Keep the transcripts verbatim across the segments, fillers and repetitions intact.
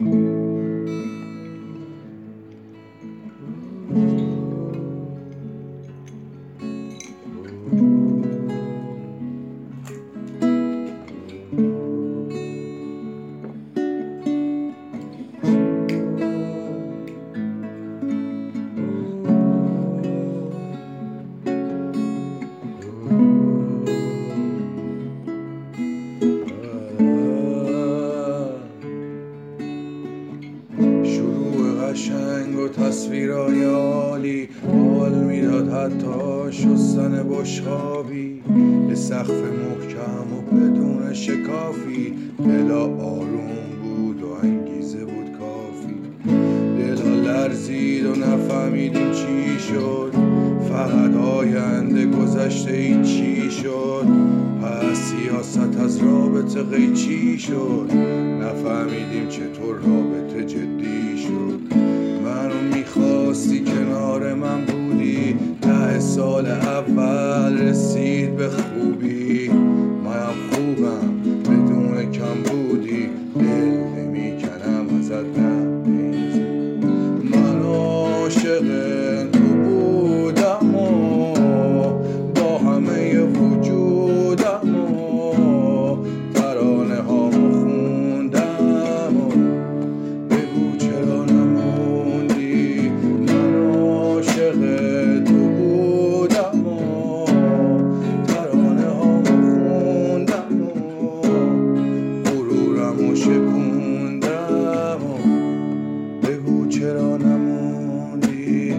قشنگ و تصویرهای عالی حال میداد، حتی شستن بشقابی به سقف محکم و بدون شکافی. دلا آروم بود و انگیزه بود کافی. دلا لرزید و نفهمیدیم چی شد، فقط آینده گذشته ای چی شد. پس سیاست از رابطه قیچی شد، نفهمیدیم چطور رابطه جدی شد. منو میخواستی کنار من بودی، ده سال اول رسید به خوبی. منم خوبم بدون کم بودی، دل نمیکنم ازت نه بیزی. من عاشق تو بودم و با همه وجودم و ترانه هامو خوندم و بگو چرا نموندی. من عاشق تو بودم و ترانه هامو خوندم و غرورمو شکوندم و بگو چرا نموندی.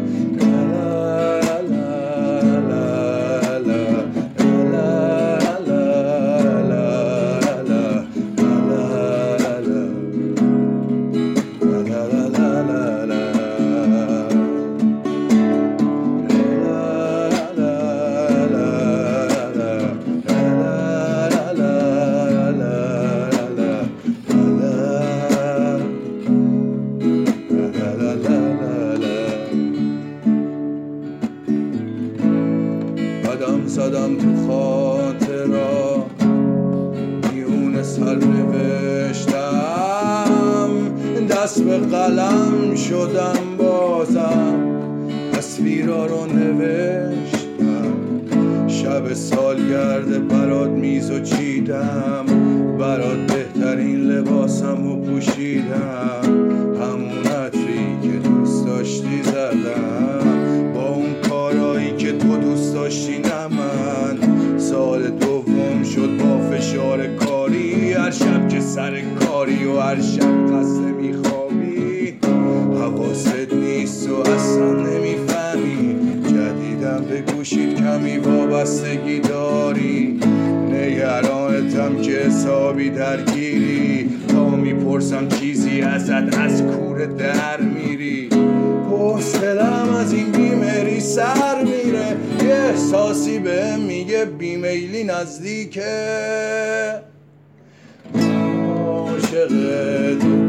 قدم زدم تو خاطرا، میون سر نوشتم، دست به قلم شدم بازم، تصویرا رو نوشتم. شب سالگرد برات میزو چیدم، برات بهترین لباسم رو پوشیدم. همون عطری که دوست داشتی زدم، با اون کارایی که تو دوست داشتی نه من. سال دوم شد با فشار کاری، هر شب که سر کاری و هر شب خسته میخوابی. حواست نیست و اصلا نمیفهمی، جدیدم به گوشید کمی وابستگی داری. نگرانتم که حسابی درگیری، تا میپرسم چیزی ازت از کوره در میری. حوصله‌ام از این بیمری سر میره، یه احساسی به میگه بیمیلی نزدیکه. عاشق تو